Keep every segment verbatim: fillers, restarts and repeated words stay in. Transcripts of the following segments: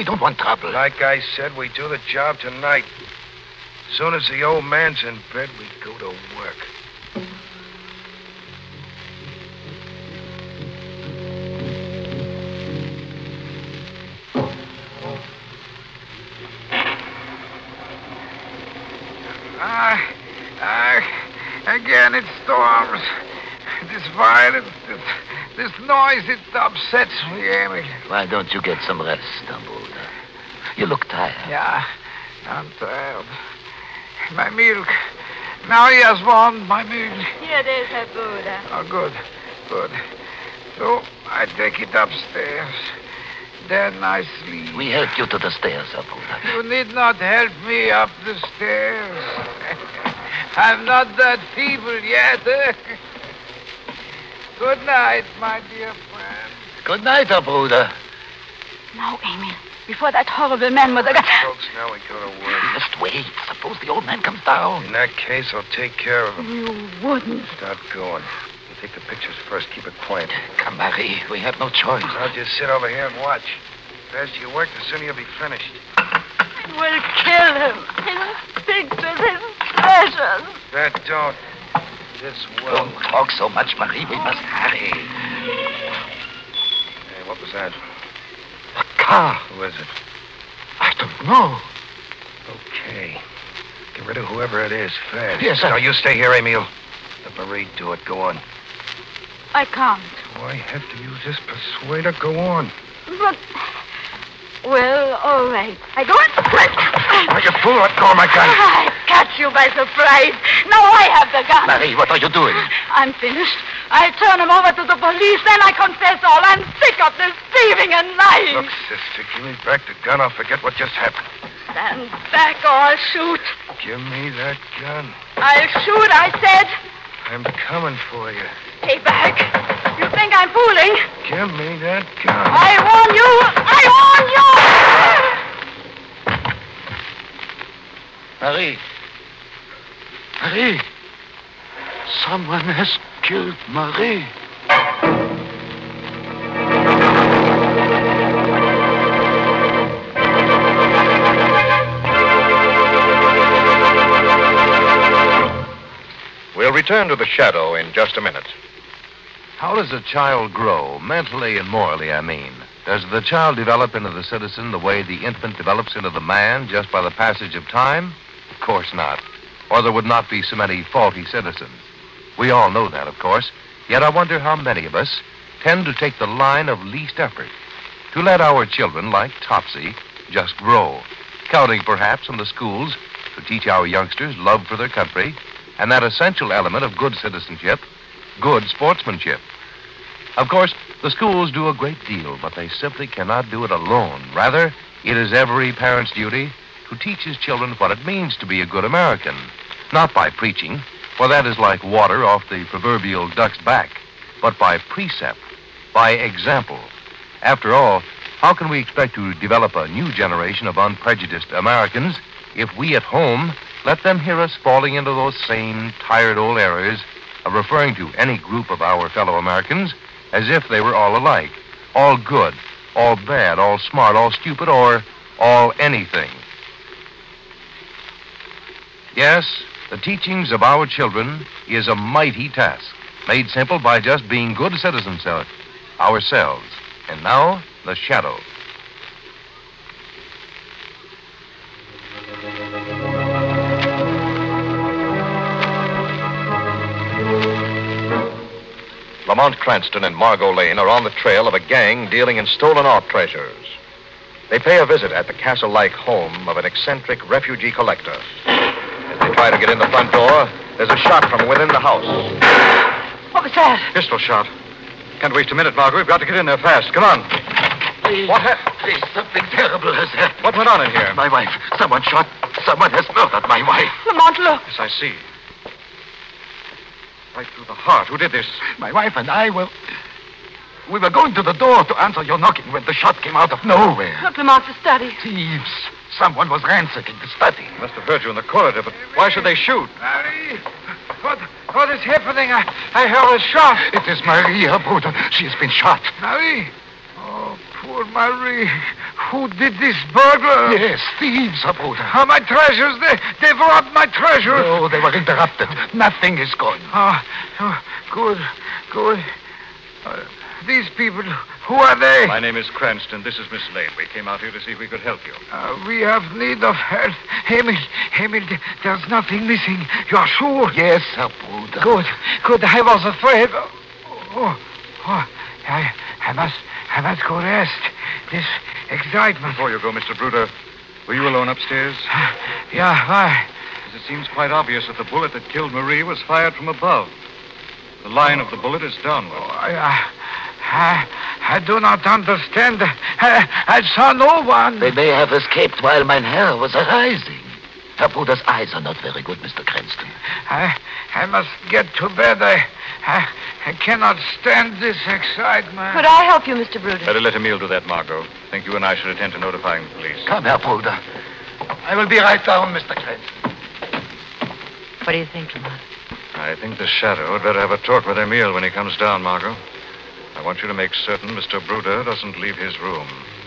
We don't want trouble. Like I said, we do the job tonight. As soon as the old man's in bed, we go to work. Ah, ah, again it storms. This violence, this, this noise, it upsets me, Amy. Why don't you get some rest, Abuda? You look tired. Yeah, I'm tired. My milk. Now he has warmed my milk. Here it is, Abuda. Oh, good, good. So I take it upstairs. Then I sleep. We help you to the stairs, Abuda. You need not help me up the stairs. I'm not that feeble yet. Good night, my dear friend. Good night, Abuda. Now, Emil, before that horrible man with the gun. Folks, now we go to work. We must wait. Suppose the old man comes down. In that case, I'll take care of him. You wouldn't. Start going. You take the pictures first. Keep it quiet. Come, Marie. We have no choice. I'll just sit over here and watch. The faster you work, the sooner you'll be finished. It will kill him. He will think with his pleasures. That don't. This will. Don't talk so much, Marie. We must hurry. Hey, what was that? A car. Who is it? I don't know. Okay. Get rid of whoever it is fast. Yes, sir. Now, you stay here, Emil. Let Marie do it. Go on. I can't. Do I have to use this persuader? Go on. But... Well, all right. I go in. Are you fool? Let go of my gun. I catch you by surprise. Now I have the gun. Marie, what are you doing? I'm finished. I turn him over to the police, then I confess all. I'm sick of this thieving and lying. Look, sister, give me back the gun. I'll forget what just happened. Stand back or I'll shoot. Give me that gun. I'll shoot, I said. I'm coming for you. Stay back. You think I'm fooling? Give me that gun. I warn you! I warn you! Marie. Marie. Someone has killed Marie. We'll return to the shadow in just a minute. How does a child grow, mentally and morally, I mean? Does the child develop into the citizen the way the infant develops into the man just by the passage of time? Of course not. Or there would not be so many faulty citizens. We all know that, of course. Yet I wonder how many of us tend to take the line of least effort, to let our children, like Topsy, just grow, counting perhaps on the schools to teach our youngsters love for their country and that essential element of good citizenship, good sportsmanship. Of course, the schools do a great deal, but they simply cannot do it alone. Rather, it is every parent's duty to teach his children what it means to be a good American. Not by preaching, for that is like water off the proverbial duck's back, but by precept, by example. After all, how can we expect to develop a new generation of unprejudiced Americans if we at home let them hear us falling into those same tired old errors of referring to any group of our fellow Americans as if they were all alike, all good, all bad, all smart, all stupid, or all anything? Yes, the teachings of our children is a mighty task, made simple by just being good citizens of ourselves. And now, the shadow. Lamont Cranston and Margot Lane are on the trail of a gang dealing in stolen art treasures. They pay a visit at the castle-like home of an eccentric refugee collector. As they try to get in the front door, there's a shot from within the house. What was that? Pistol shot. Can't waste a minute, Margot. We've got to get in there fast. Come on. Please. What happened? Please, something terrible has happened. What went on in here? My wife. Someone shot. Someone has murdered my wife. Lamont, look. Yes, I see. Right through the heart. Who did this? My wife and I were... We were going to the door to answer your knocking when the shot came out of nowhere. Look, Lamont, the study. Thieves. Someone was ransacking the study. They must have heard you in the corridor, but why should they shoot? Marie, what, what is happening? I, I heard a shot. It is Maria Buda. She has been shot. Marie? Oh, poor Marie. Who did this burglar? Yes, thieves, Abuda. Oh, my treasures. They, they've robbed my treasures. Oh, they were interrupted. Nothing is gone. Oh, oh good, good. Uh, these people, who are they? My name is Cranston. This is Miss Lane. We came out here to see if we could help you. Uh, we have need of help. Emil, Emil, there's nothing missing. You're sure? Yes, Abuda. Good, good. I was afraid. Oh, oh, I, I must, I must go rest. This excitement. Before you go, Mister Bruder, were you alone upstairs? Yeah, why? Because it seems quite obvious that the bullet that killed Marie was fired from above. The line of the bullet is downward. Oh, I, I, I do not understand. I, I saw no one. They may have escaped while mein Herr was arising. Abuda's eyes are not very good, Mister Cranston. I, I must get to bed. I, I, I cannot stand this excitement. Could I help you, Mister Bruder? Better let Emile do that, Margot. I think you and I should attend to notifying the police. Come here, Abuda. I will be right down, Mister Cranston. What do you think, Lamont? I think the Shadow had better have a talk with Emile when he comes down, Margot. I want you to make certain Mister Bruder doesn't leave his room.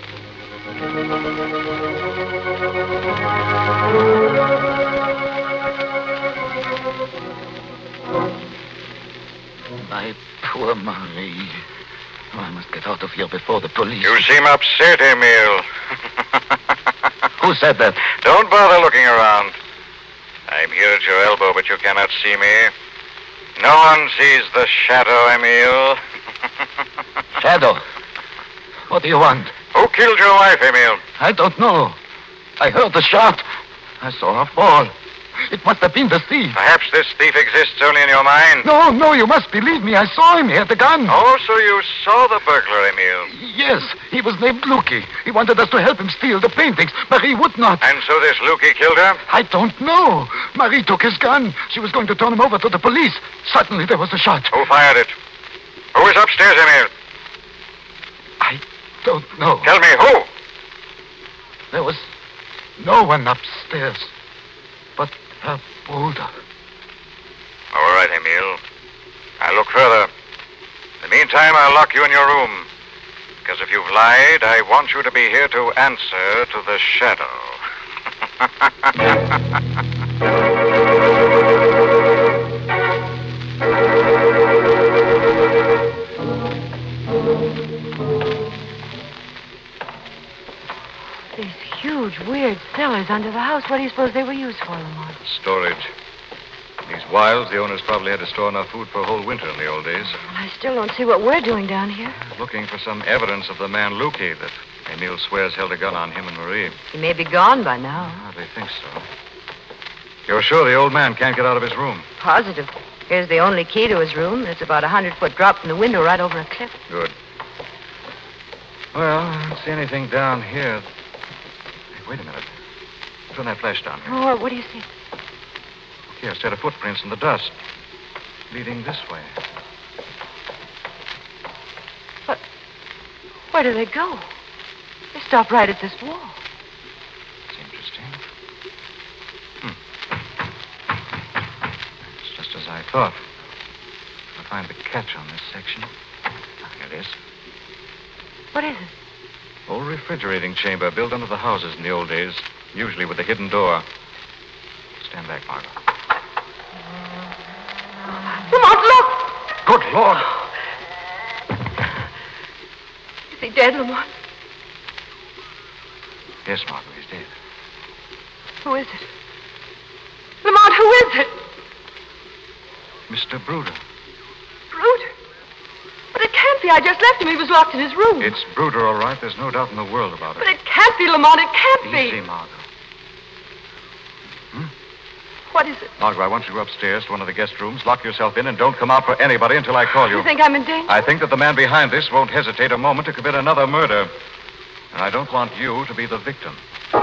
My poor Marie. Oh, I must get out of here before the police. You seem upset, Emile. Who said that? Don't bother looking around. I'm here at your elbow, but you cannot see me. No one sees the Shadow, Emile. Shadow. What do you want? Who killed your wife, Emile? I don't know. I heard the shot. I saw her fall. It must have been the thief. Perhaps this thief exists only in your mind. No, no, you must believe me. I saw him. He had the gun. Oh, so you saw the burglar, Emile. Yes, he was named Lukey. He wanted us to help him steal the paintings. Marie would not. And so this Lukey killed her? I don't know. Marie took his gun. She was going to turn him over to the police. Suddenly there was a shot. Who fired it? Who is upstairs, Emile? I don't know. Tell me who? There was no one upstairs but her bulldog. All right, Emile. I'll look further. In the meantime, I'll lock you in your room. Because if you've lied, I want you to be here to answer to the Shadow. These huge, weird cellars under the house. What do you suppose they were used for, Lamont? Storage. These wilds, the owners probably had to store enough food for a whole winter in the old days. Well, I still don't see what we're doing down here. Looking for some evidence of the man Lukey that Emile swears held a gun on him and Marie. He may be gone by now. I hardly think so. You're sure the old man can't get out of his room? Positive. Here's the only key to his room. It's about a hundred-foot drop from the window right over a cliff. Good. Well, I don't see anything down here. Hey, wait a minute. Turn that flash down here. Oh, what do you see? Here, a set of footprints in the dust. Leading this way. But where do they go? They stop right at this wall. That's interesting. Hmm. It's just as I thought. I'll find the catch on this section. Ah, here it is. What is it? Old refrigerating chamber built under the houses in the old days, usually with a hidden door. Stand back, Margot. Lamont, look! Good Lord. Is he dead, Lamont? Yes, Margot, he's dead. Who is it? Lamont, who is it? Mister Bruder. Bruder? But it can't be. I just left him. He was locked in his room. It's Bruder, all right. There's no doubt in the world about it. But it can't be, Lamont. It can't Easy, be. Margot. What is it? Margot, I want you to go upstairs to one of the guest rooms, lock yourself in, and don't come out for anybody until I call you. You think I'm in danger? I think that the man behind this won't hesitate a moment to commit another murder. And I don't want you to be the victim.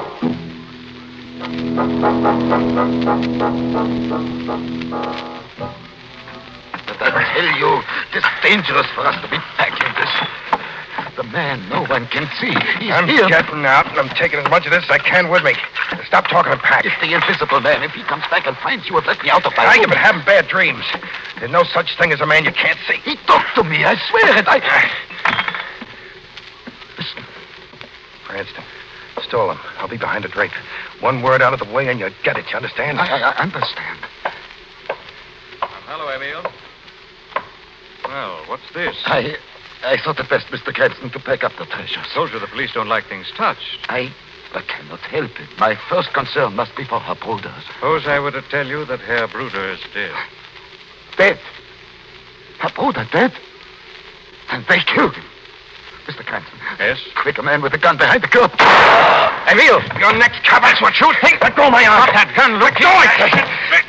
But I tell you, it's dangerous for us to be packing this. The man no one can see. He's I'm here. getting out, and I'm taking as much of this as I can with me. Stop talking and pack. It's the invisible man. If he comes back and finds you and let me out of my I room... have been having bad dreams. There's no such thing as a man you can't see. He talked to me. I swear it. I... Listen. Cranston. Stole him. I'll be behind the drape. One word out of the way and you get it, you understand? I, I, I understand. Hello, Emil. Well, what's this? I I thought it best, Mister Cranston, to pack up the treasures. Told you the police don't like things touched. I, I cannot help it. My first concern must be for her brothers. Suppose I were to tell you that Herr Bruder is dead. Dead? Her brother dead? And they killed him. Mister Cranston. Yes? Quick, a man with a gun behind the curtain. Emil, your neck's covered. That's what you think. Let go of my arm. Drop that gun, Luke. Do it.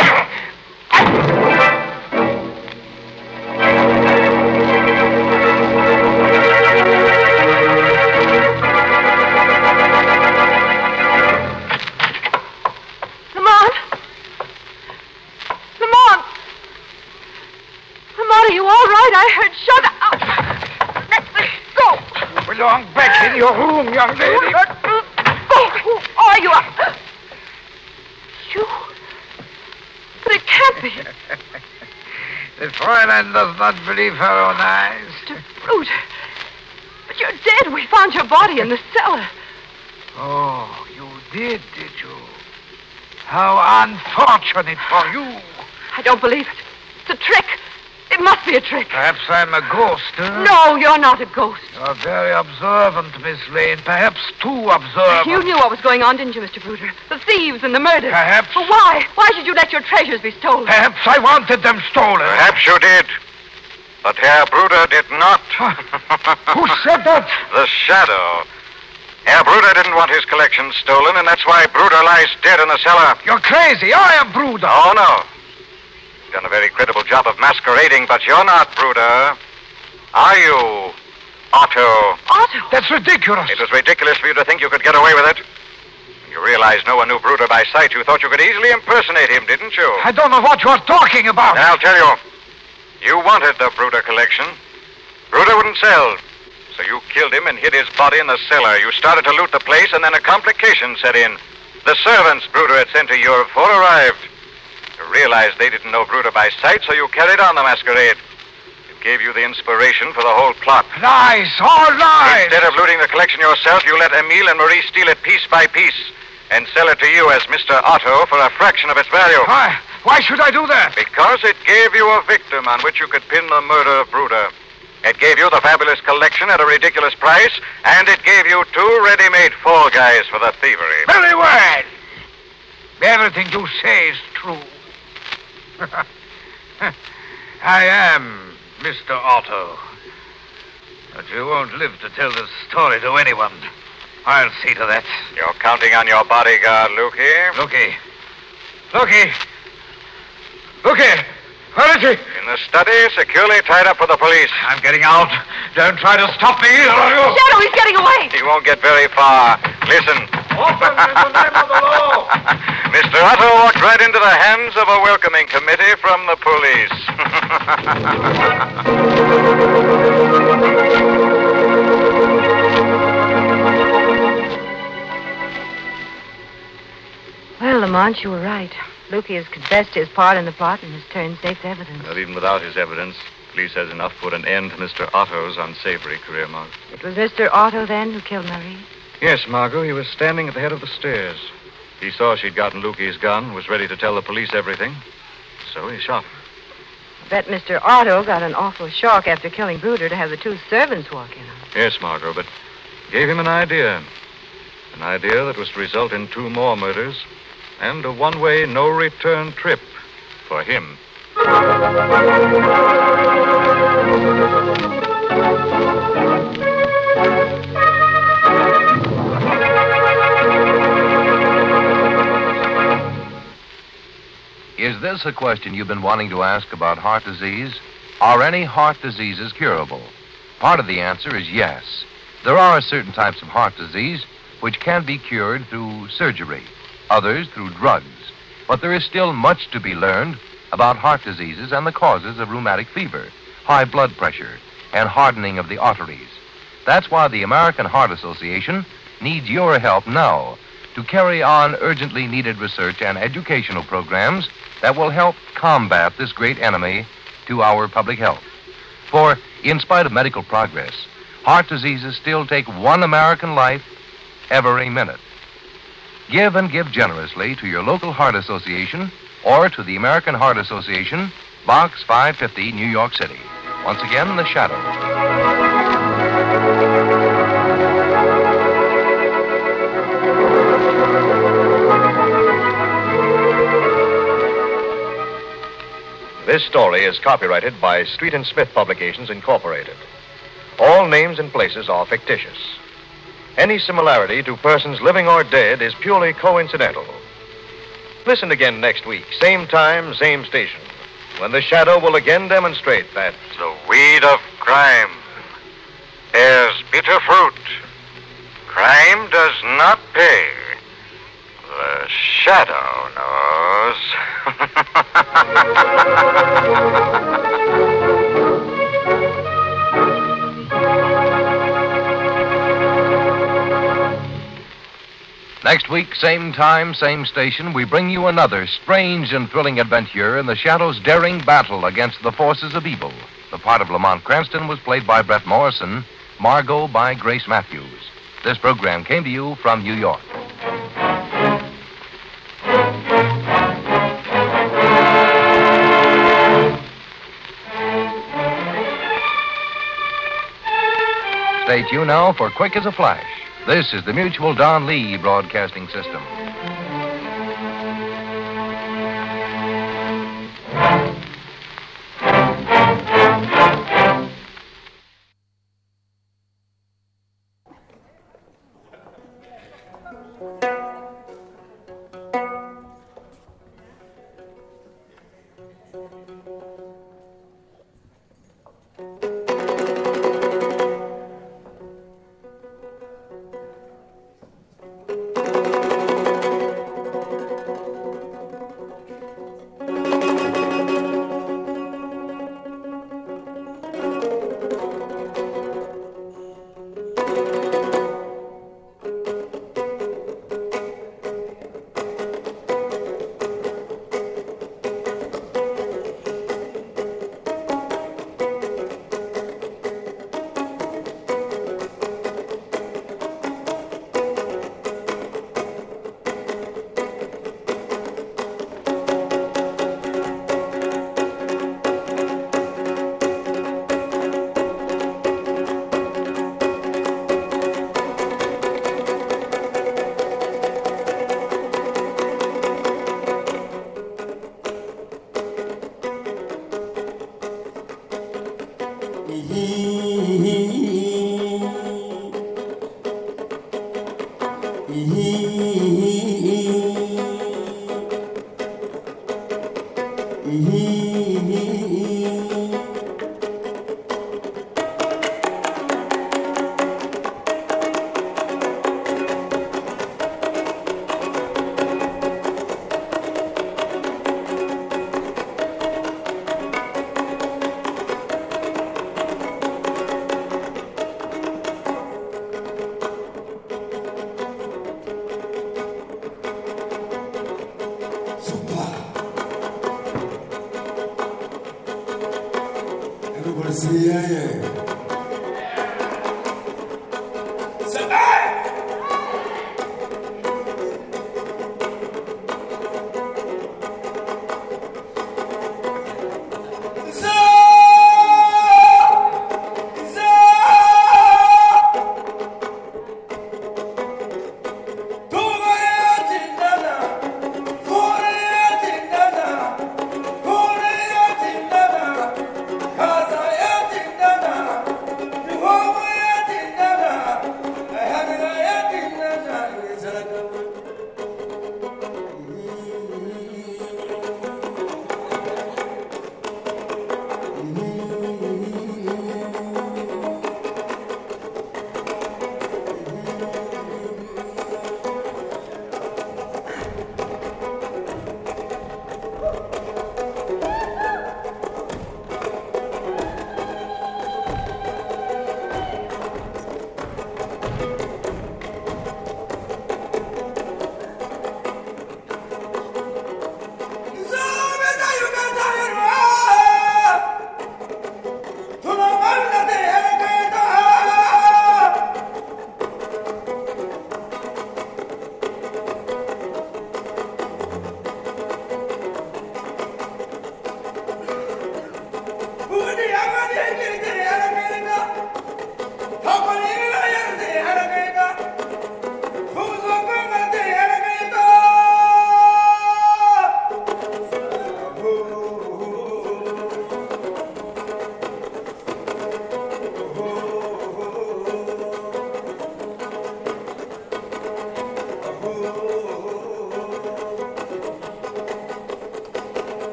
Lamont! Lamont! Lamont, are you all right? I heard shut up. Let me go. Belong back in your room, young lady. Let me go. Who are you? You. But it can't be. The Fräulein does not believe her own eyes. Mister Bruder. But you're dead. We found your body in the cellar. Oh, you did, did you? How unfortunate for you. I don't believe it. It's a trick. It must be a trick. Perhaps I'm a ghost, huh? No, you're not a ghost. You're very observant, Miss Lane. Perhaps too observant. You knew what was going on, didn't you, Mister Bruder? The thieves and the murders. Perhaps. But why? Why should you let your treasures be stolen? Perhaps I wanted them stolen. Perhaps you did. But Herr Bruder did not. Who said that? The Shadow. Herr Bruder didn't want his collection stolen, and that's why Bruder lies dead in the cellar. You're crazy. I am Bruder. Oh, no. You've done a very credible job of masquerading, but you're not Bruder. Are you, Otto? Otto? That's ridiculous. It was ridiculous for you to think you could get away with it. When you realized no one knew Bruder by sight, you thought you could easily impersonate him, didn't you? I don't know what you're talking about. Then I'll tell you. You wanted the Bruder collection. Bruder wouldn't sell. So you killed him and hid his body in the cellar. You started to loot the place, and then a complication set in. The servants Bruder had sent to Europe for arrived. You realized they didn't know Bruder by sight, so you carried on the masquerade. It gave you the inspiration for the whole plot. Lies, all lies. Instead of looting the collection yourself, you let Emile and Marie steal it piece by piece and sell it to you as Mister Otto for a fraction of its value. Why? Why should I do that? Because it gave you a victim on which you could pin the murder of Bruder. It gave you the fabulous collection at a ridiculous price, and it gave you two ready-made fall guys for the thievery. Very well. Everything you say is true. I am Mister Otto. But you won't live to tell the story to anyone. I'll see to that. You're counting on your bodyguard, Lukey. Looky. Looky. Looky. Where is he? In the study, securely tied up for the police. I'm getting out. Don't try to stop me either of you. Shadow, he's getting away. He won't get very far. Listen. Open in the name of the law. Mister Otto walked right into the hands of a welcoming committee from the police. Well, Lamont, you were right. Lukey has confessed his part in the plot and has turned safe evidence. But even without his evidence, police has enough to put an end to Mister Otto's unsavory career, Margot. It was Mister Otto, then, who killed Marie? Yes, Margot. He was standing at the head of the stairs. He saw she'd gotten Lukey's gun, was ready to tell the police everything. So he shot her. I bet Mister Otto got an awful shock after killing Bruder to have the two servants walk in on him. Yes, Margot, but gave him an idea. An idea that was to result in two more murders and a one-way, no-return trip for him. Is this a question you've been wanting to ask about heart disease? Are any heart diseases curable? Part of the answer is yes. There are certain types of heart disease which can be cured through surgery, others through drugs. But there is still much to be learned about heart diseases and the causes of rheumatic fever, high blood pressure, and hardening of the arteries. That's why the American Heart Association needs your help now to carry on urgently needed research and educational programs that will help combat this great enemy to our public health. For, in spite of medical progress, heart diseases still take one American life every minute. Give and give generously to your local heart association or to the American Heart Association, Box five fifty, New York City. Once again, The Shadow. This story is copyrighted by Street and Smith Publications, Incorporated. All names and places are fictitious. Any similarity to persons living or dead is purely coincidental. Listen again next week, same time, same station, when The Shadow will again demonstrate that The weed of crime bears bitter fruit. Crime does not pay. The Shadow knows. Next week, same time, same station, we bring you another strange and thrilling adventure in the Shadow's daring battle against the forces of evil. The part of Lamont Cranston was played by Brett Morrison, Margot by Grace Matthews. This program came to you from New York. Stay tuned now for Quick as a Flash. This is the Mutual Don Lee Broadcasting System. Cause I am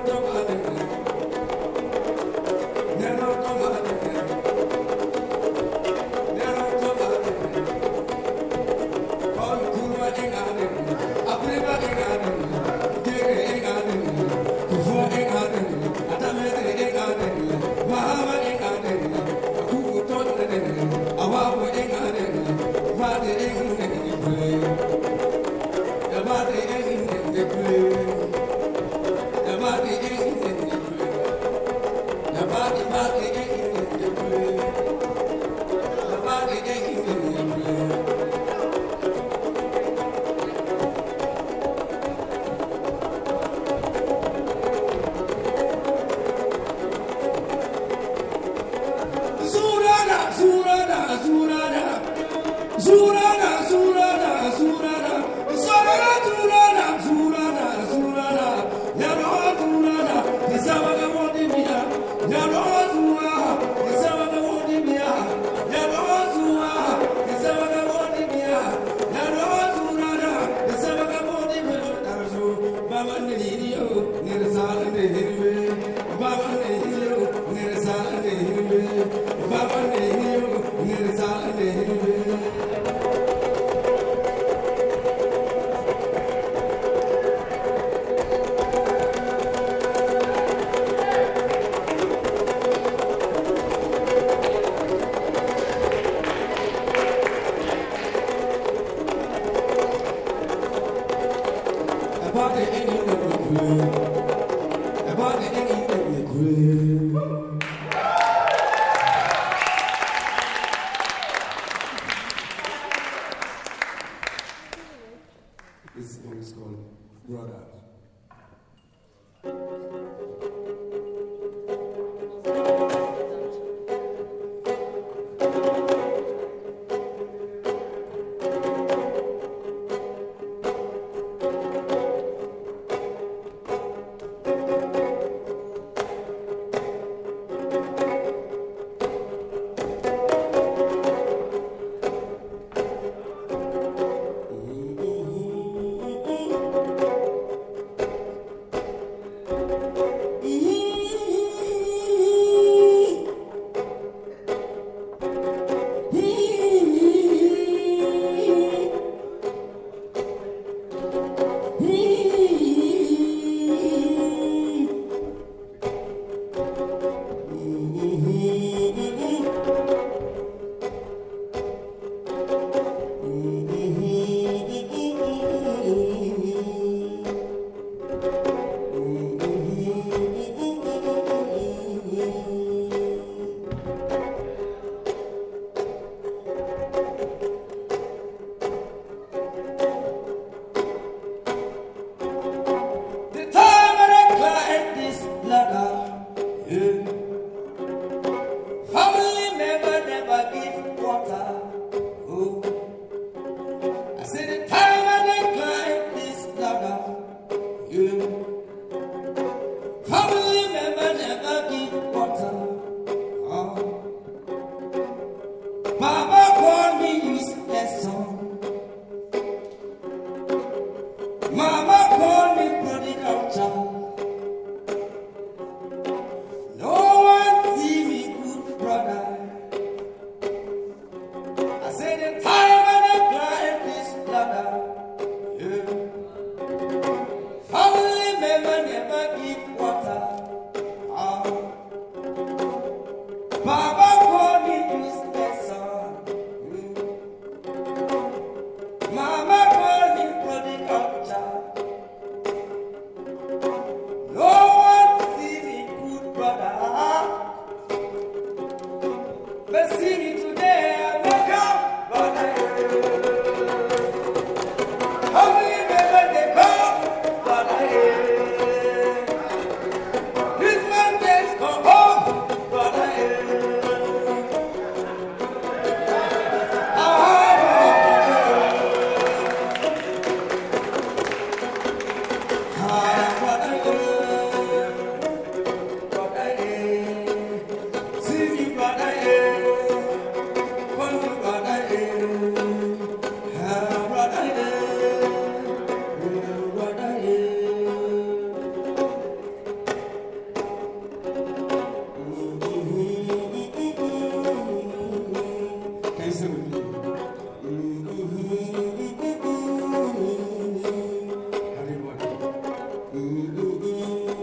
This one is called Brother.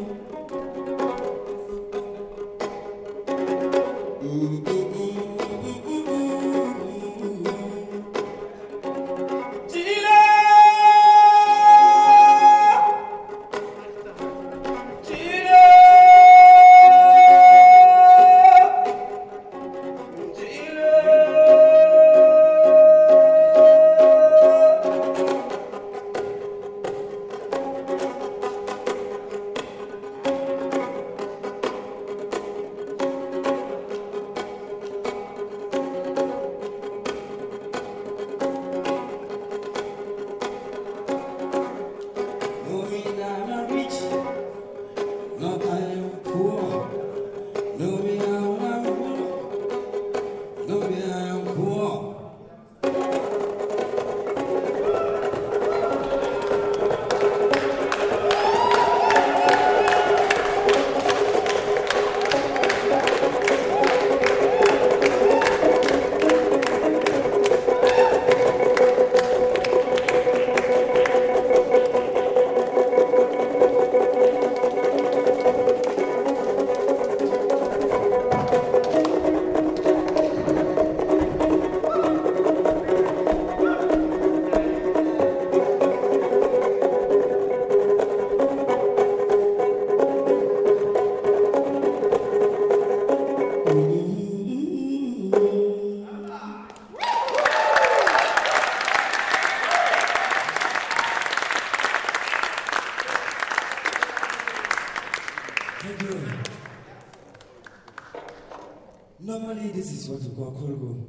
Normally, this is what we call kolgo.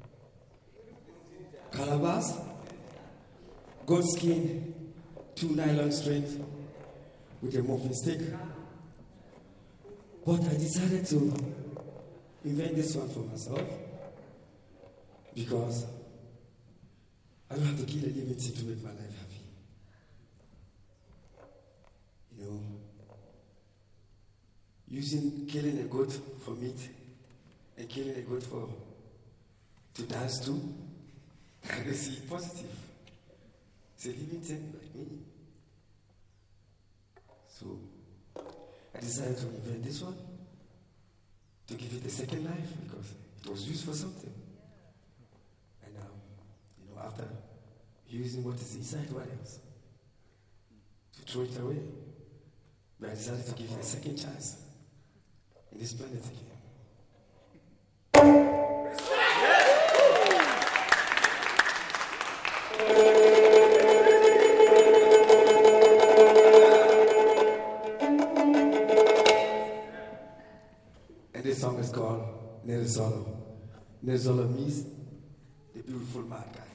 Calabash, goat skin, two nylon strings with a muffin stick. But I decided to invent this one for myself because I don't have to kill a living thing to make my life happy. You know, using killing a goat for meat and killing a goat for to dance to, I can see it positive. It's a living thing like me. So I decided to invent this one to give it a second life because it was used for something. And um, you know, after using what is inside, what else? To throw it away. But I decided to give it a second chance in this planet again. And this song is called Nerzolo. Nerzolo means the beautiful mad guy.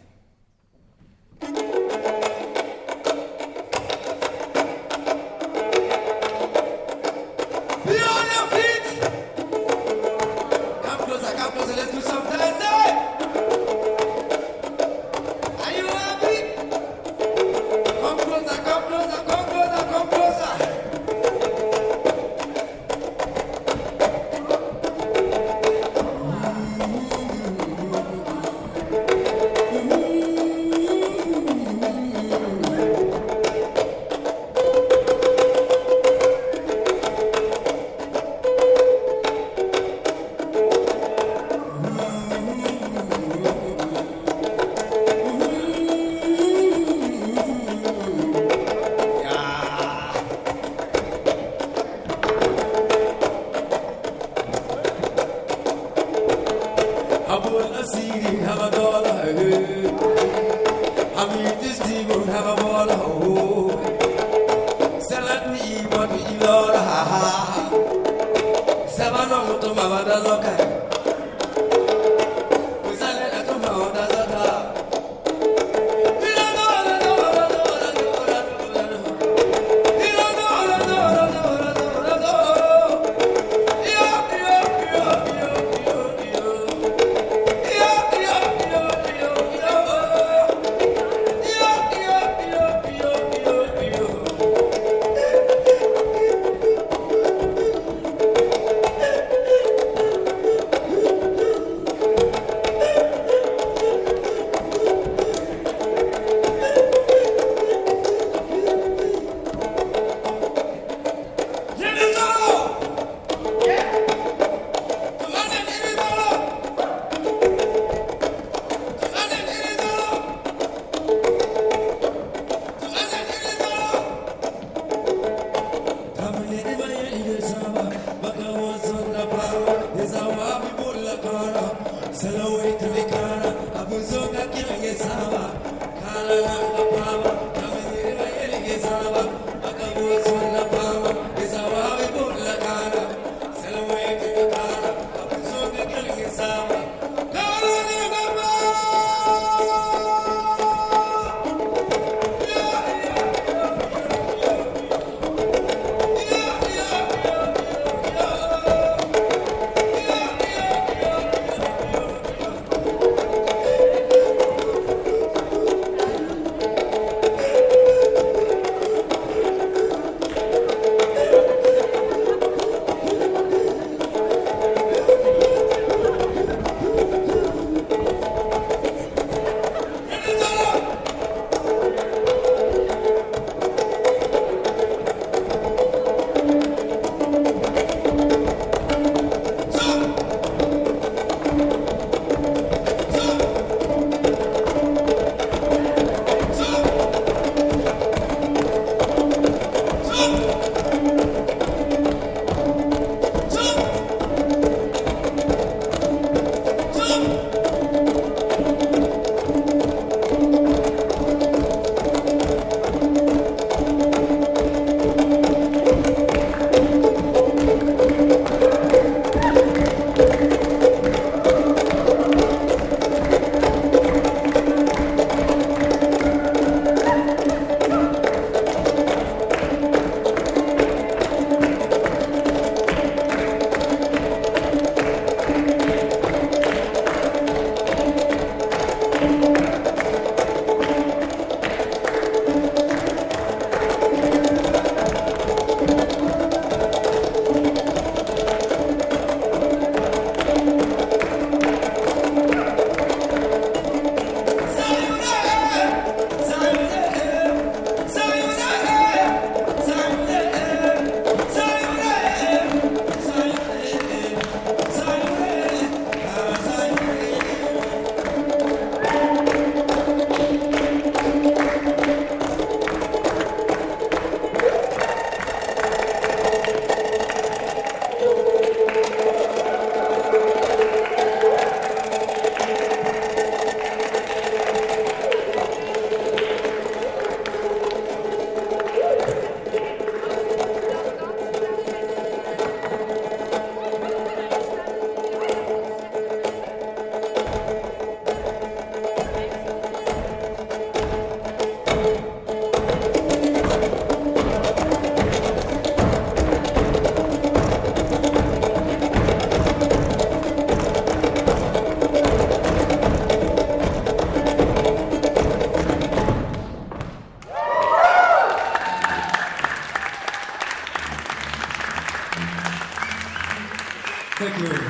Thank you.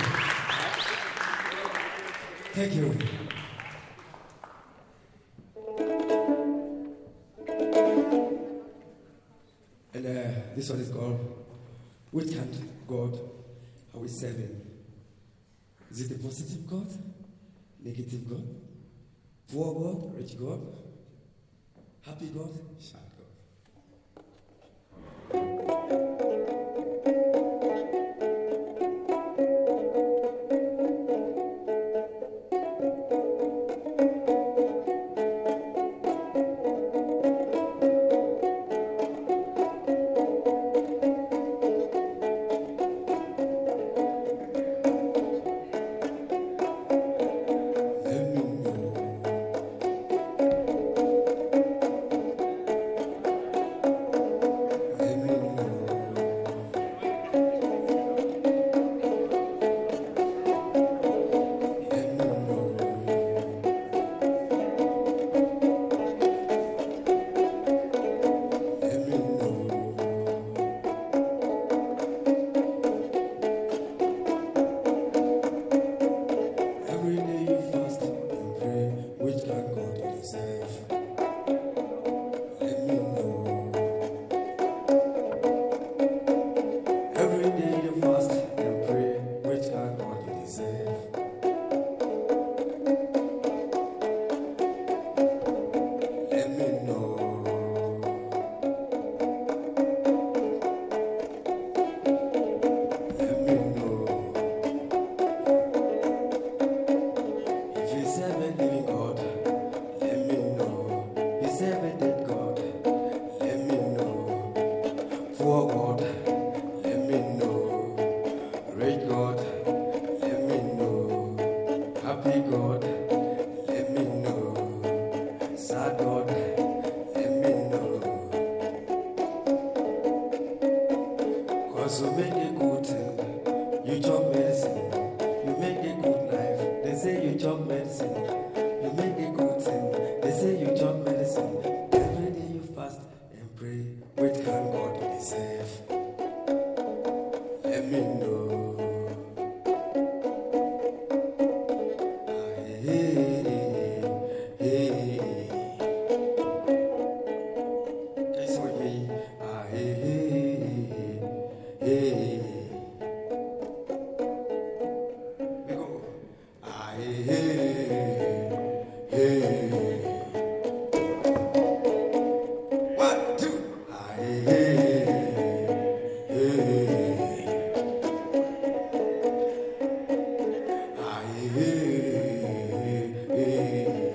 Thank you. And uh, this one is called, which kind of God are we serving? Is it a positive God? Negative God? Poor God? Rich God? Happy God? Sad God? Let me know. God, let me know. Rage God, let me know. Happy God, let me know. Sad God, let me know. Cause you make a good thing, you chop medicine. You make a good life, they say you chop medicine. You make a good thing, they say you chop medicine. Every day you fast and pray, with can God you deserve. Let me know. Ah, hey, hey, hey. Can you sing with me? Ah, hey, hey, hey. We go. Ah, hey, hey, hey. One, two. Ah, hey, hey, hey. Ah, hey, hey, hey.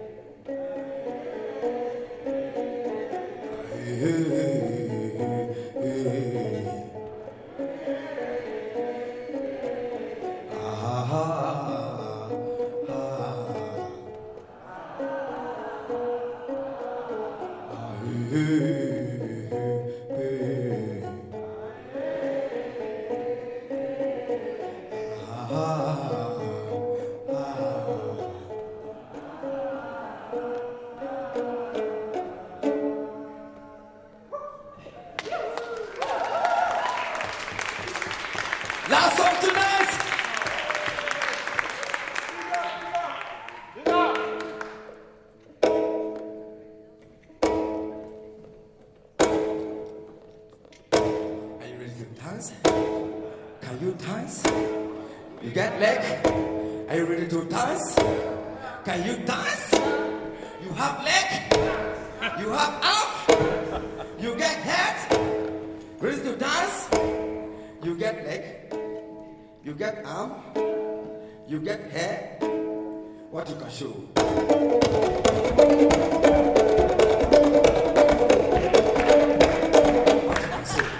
Last song tonight. Are you ready to dance? Can you dance? You get leg? Are you ready to dance? Can you dance? You have leg? You have arm? You get head? Ready to dance? You get leg? You get arm? You get hair? What you can show? What you can say?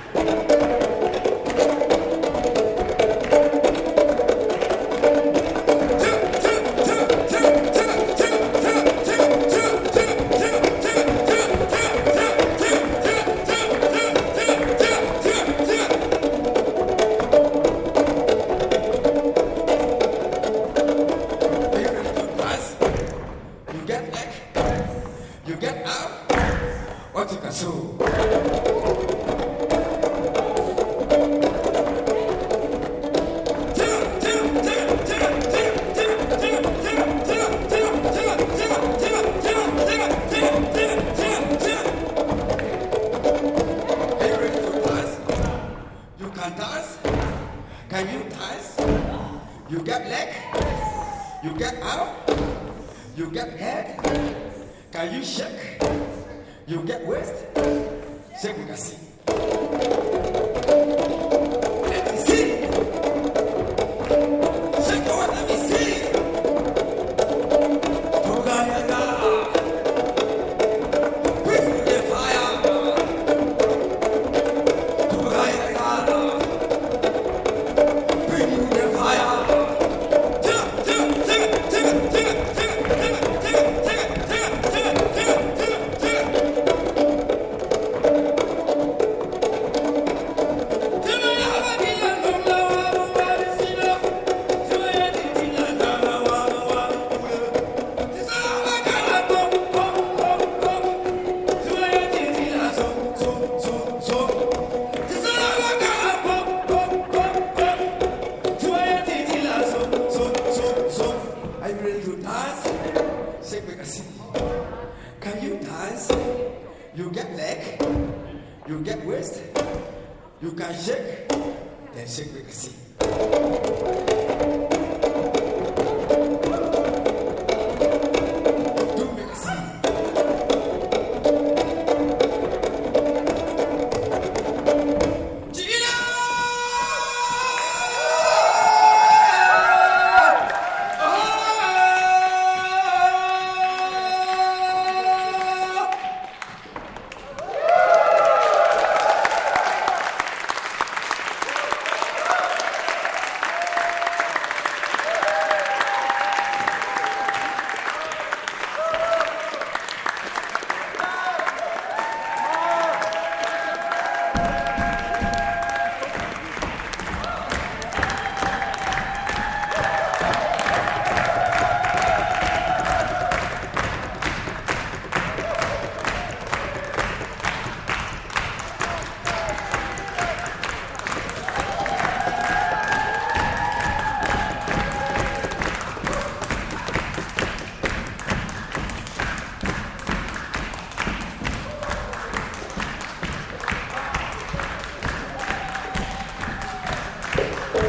Can you dance? You get leg? You get arm? You get head? Can you shake? You get waist? Shake, we can see. Let me see. Shake your waist, let me see. Together. Bring the fire. Together. Bring the fire. Can you dance? You get leg, you get waist, you can shake, then shake, we can see. Do make a see.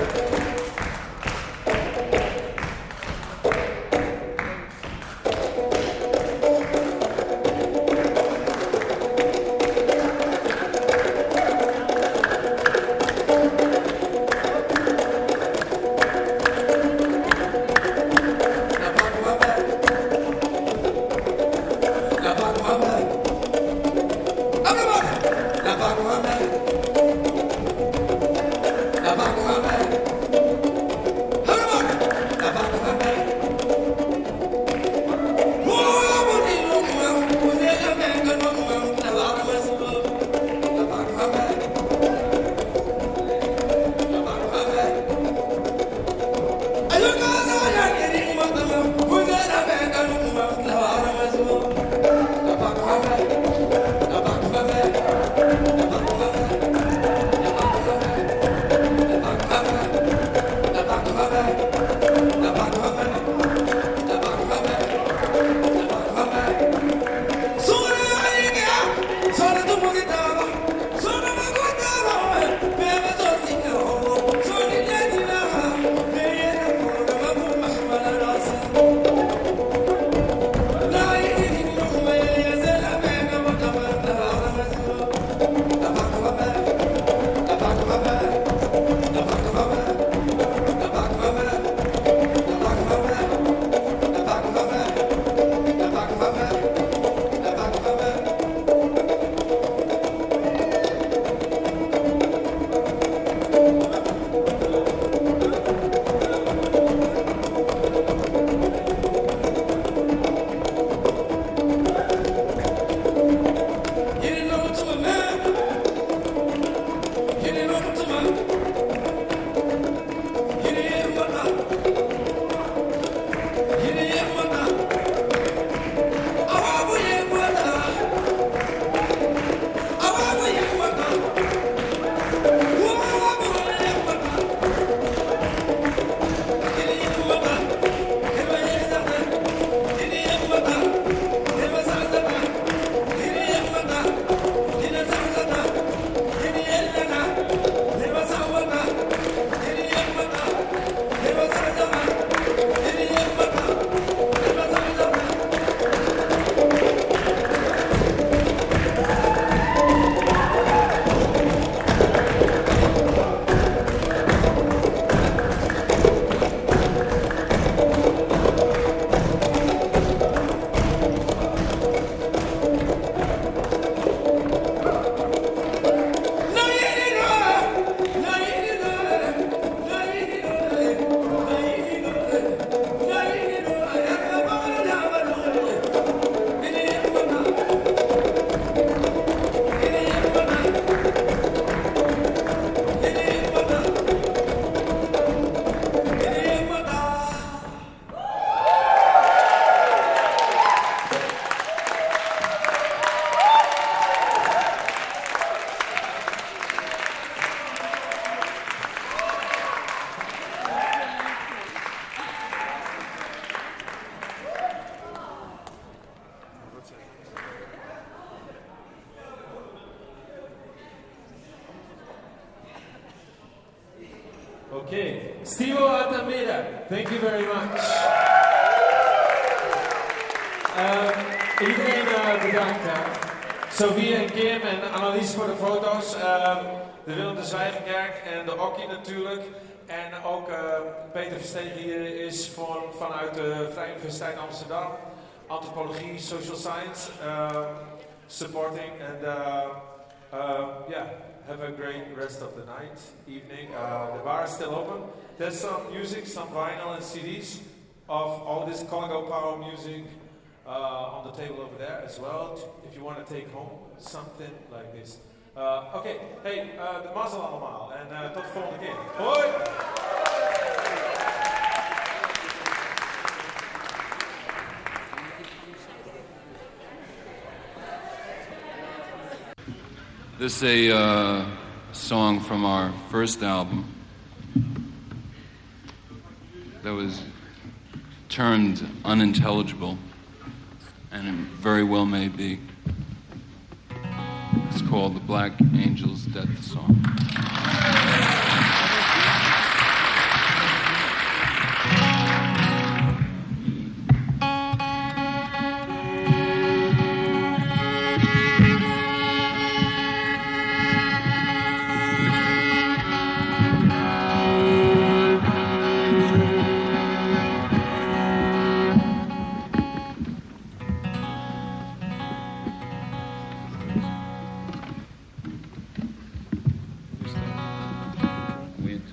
Okay, Stevo Altamira, thank you very much. Um, iedereen uh, bedankt. Hè. Sophie en Kim en Annelies voor de foto's. Um, de Willem de Zwijgenkerk en de Okkie natuurlijk. En ook uh, Peter Verstegen hier is voor, vanuit de Vrije Universiteit Amsterdam. Antropologie, Social Science, um, supporting. And uh, uh, yeah, have a great rest of the night, evening. Uh, the bar is still open. There's some music, some vinyl and C Ds of all this Congo power music uh, on the table over there as well. If you want to take home something like this. Uh, okay, hey, uh, de mazzel allemaal en uh, tot de volgende keer. Hoi! This is a uh, song from our first album that was termed unintelligible, and it very well may be. It's called The Black Angels Death Song.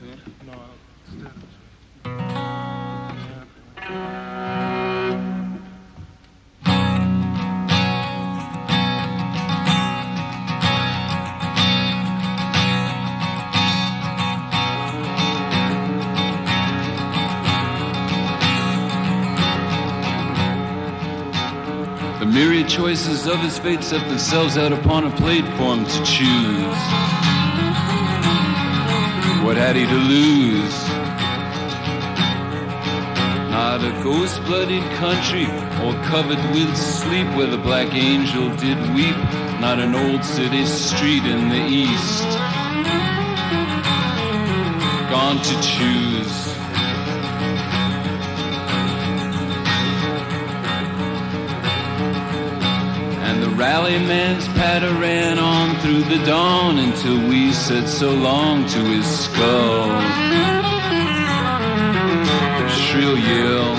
The myriad choices of his fate set themselves out upon a plate for him to choose. What had he to lose? Not a ghost-blooded country, all covered with sleep, where the black angel did weep. Not an old city street in the east. Gone to choose. And the rallyman's patter ran on through the dawn until we said so long to his skull. Shrill yell,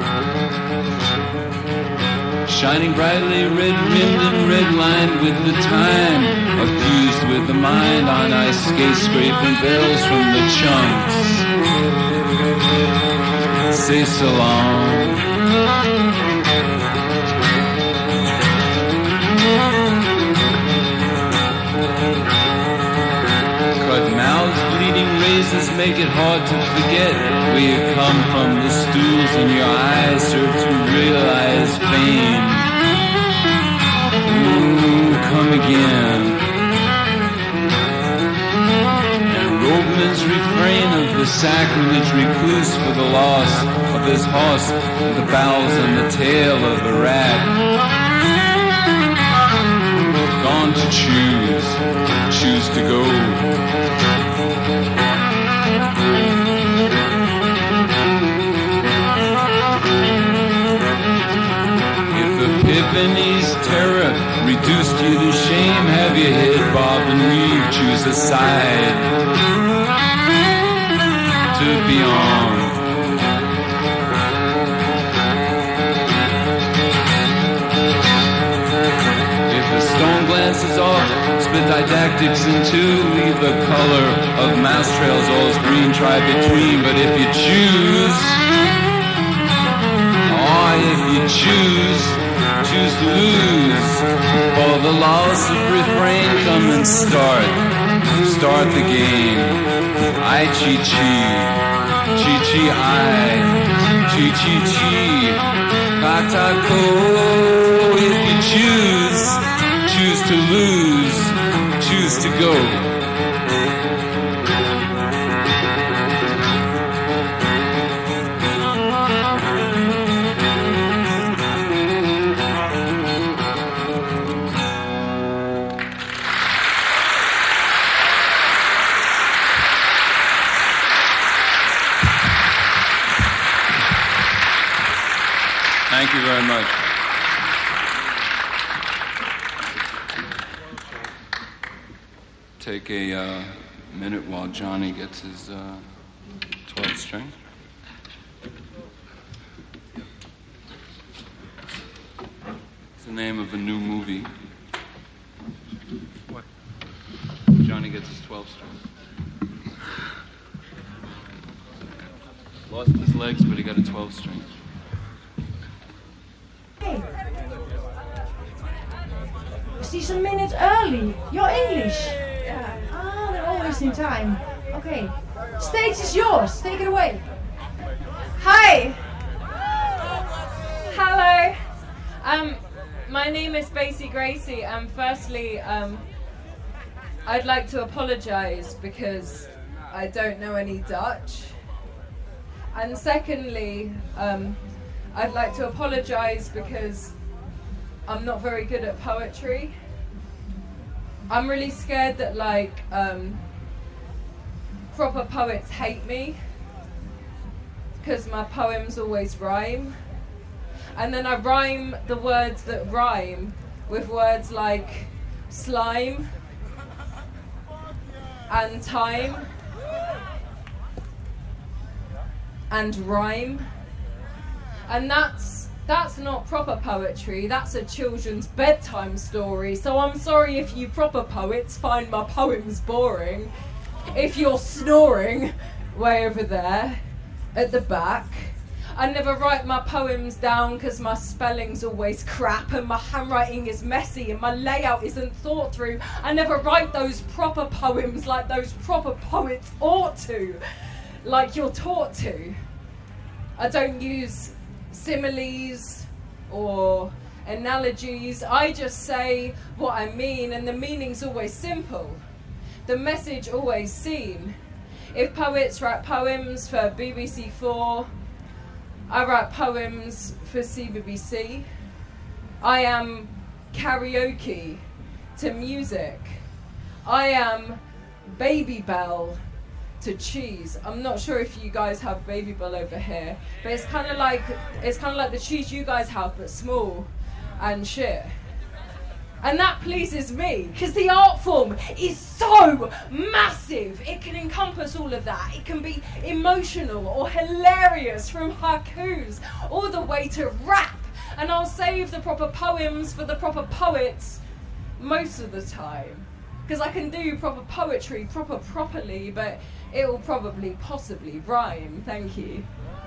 shining brightly red-rimmed and red-lined with the time, fused with the mind on ice skates, scraping bells from the chunks. Say so long. Cut mouths, bleeding razors make it hard to forget where you come from. The stools in your eyes serve to realize pain. Ooh, come again. And Ropeman's refrain of the sacrilege recluse for the loss of this horse, the bowels and the tail of the rat. Gone to choose, choose to go. If Epiphany's terror reduced you to shame, have your head bob and weave, choose a side to be on. Stone glances off, split didactics in two, leave the color of mouse trails all's green, try between. But if you choose, oh, if you choose, choose to lose, for the loss of refrain, come and start, start the game. I chi chi, chi chi I, chi chi chi, katako. If you choose, choose to lose, choose to go. Thank you very much. Take a uh, minute while Johnny gets his uh, twelve string. It's the name of a new movie. What? Johnny gets his twelve string. Lost his legs, but he got a twelve string. Hey. She's a minute early. You're English. Ah, they're always in time. Okay. Stage is yours. Take it away. Hi. Hello. Um, my name is Basie Gracie, and firstly, um, I'd like to apologise because I don't know any Dutch. And secondly, um, I'd like to apologise because I'm not very good at poetry. I'm really scared that, like, um, proper poets hate me because my poems always rhyme. And then I rhyme the words that rhyme with words like slime and time and rhyme. And that's That's not proper poetry, that's a children's bedtime story. So I'm sorry if you proper poets find my poems boring. If you're snoring, way over there, at the back. I never write my poems down because my spelling's always crap and my handwriting is messy and my layout isn't thought through. I never write those proper poems like those proper poets ought to, like you're taught to. I don't use similes or analogies. I just say what I mean, and the meaning's always simple. The message always seen. If poets write poems for B B C four, I write poems for C B B C. I am karaoke to music. I am Baby Bell to cheese. I'm not sure if you guys have Baby Bell over here, but it's kind of like it's kind of like the cheese you guys have, but small and shit. And that pleases me, because the art form is so massive. It can encompass all of that. It can be emotional or hilarious, from haikus all the way to rap. And I'll save the proper poems for the proper poets most of the time. Because I can do proper poetry, proper properly, but it will probably possibly rhyme. Thank you.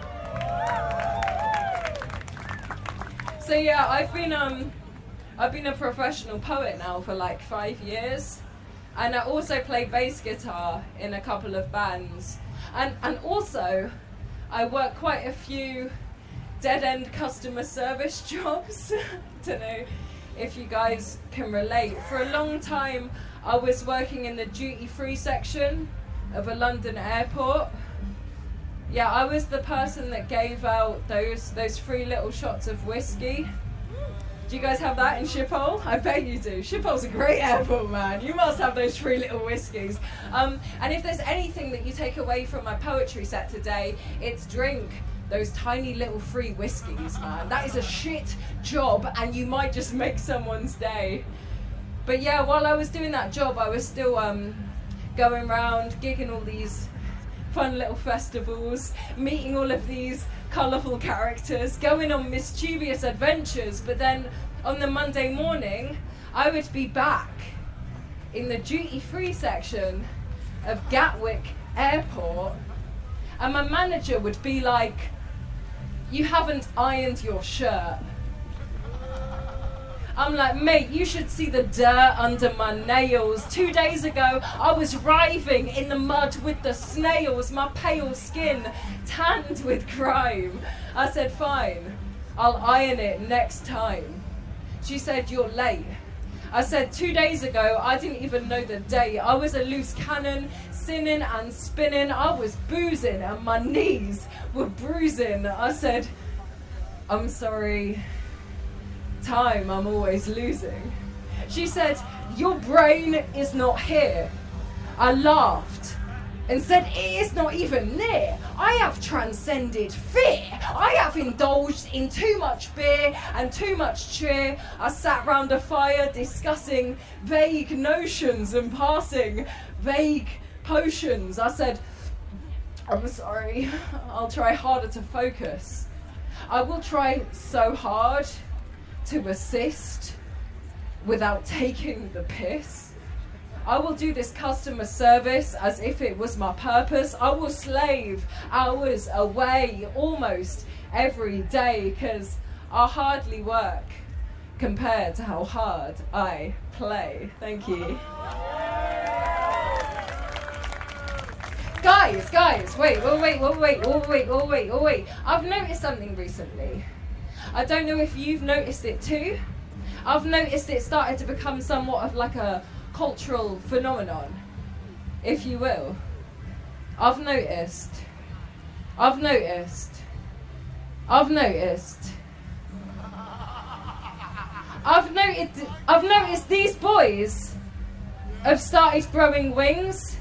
So yeah, I've been um I've been a professional poet now for like five years, and I also play bass guitar in a couple of bands, and and also I work quite a few dead-end customer service jobs. Don't know if you guys can relate. For a long time I was working in the duty-free section of a London airport. Yeah, I was the person that gave out those those free little shots of whiskey. Do you guys have that in Schiphol? I bet you do. Schiphol's a great airport, man. You must have those free little whiskies. Um, and if there's anything that you take away from my poetry set today, it's drink those tiny little free whiskies, man. That is a shit job, and you might just make someone's day. But yeah, while I was doing that job, I was still um, going around, gigging all these fun little festivals, meeting all of these colourful characters, going on mischievous adventures. But then on the Monday morning, I would be back in the duty-free section of Gatwick Airport, and my manager would be like, "You haven't ironed your shirt." I'm like, "Mate, you should see the dirt under my nails. Two days ago, I was writhing in the mud with the snails, my pale skin tanned with crime." I said, "Fine, I'll iron it next time." She said, "You're late." I said, two days ago, I didn't even know the date. I was a loose cannon, sinning and spinning. I was boozing and my knees were bruising. I said, "I'm sorry. Time I'm always losing." She said, "Your brain is not here." I laughed and said, "It is not even near. I have transcended fear. I have indulged in too much beer and too much cheer. I sat round a fire discussing vague notions and passing vague potions." I said, "I'm sorry. I'll try harder to focus. I will try so hard to assist without taking the piss. I will do this customer service as if it was my purpose. I will slave hours away almost every day, because I hardly work compared to how hard I play." Thank you. Guys, guys, wait, wait, wait, wait, wait, wait, wait, wait, wait, wait. I've noticed something recently. I don't know if you've noticed it too. I've noticed it started to become somewhat of like a cultural phenomenon, if you will. I've noticed. I've noticed. I've noticed. I've noted. I've noticed these boys have started growing wings.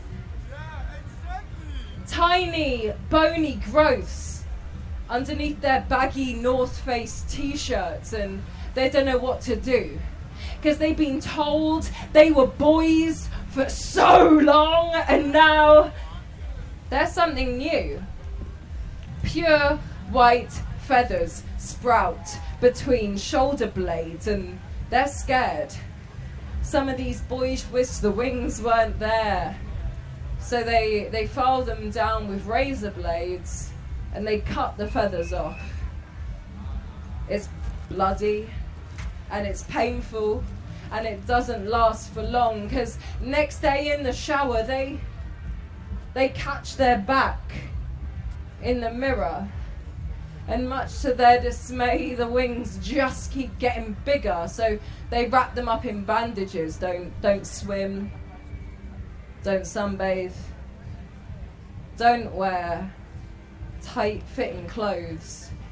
Tiny, bony growths underneath their baggy North Face t-shirts, and they don't know what to do, because they've been told they were boys for so long, and now there's something new. Pure white feathers sprout between shoulder blades, and they're scared. Some of these boys wish the wings weren't there. So they, they file them down with razor blades and they cut the feathers off. It's bloody and it's painful and it doesn't last for long, because next day in the shower they they catch their back in the mirror, and much to their dismay the wings just keep getting bigger, so they wrap them up in bandages. Don't don't swim, don't sunbathe, don't wear tight fitting clothes.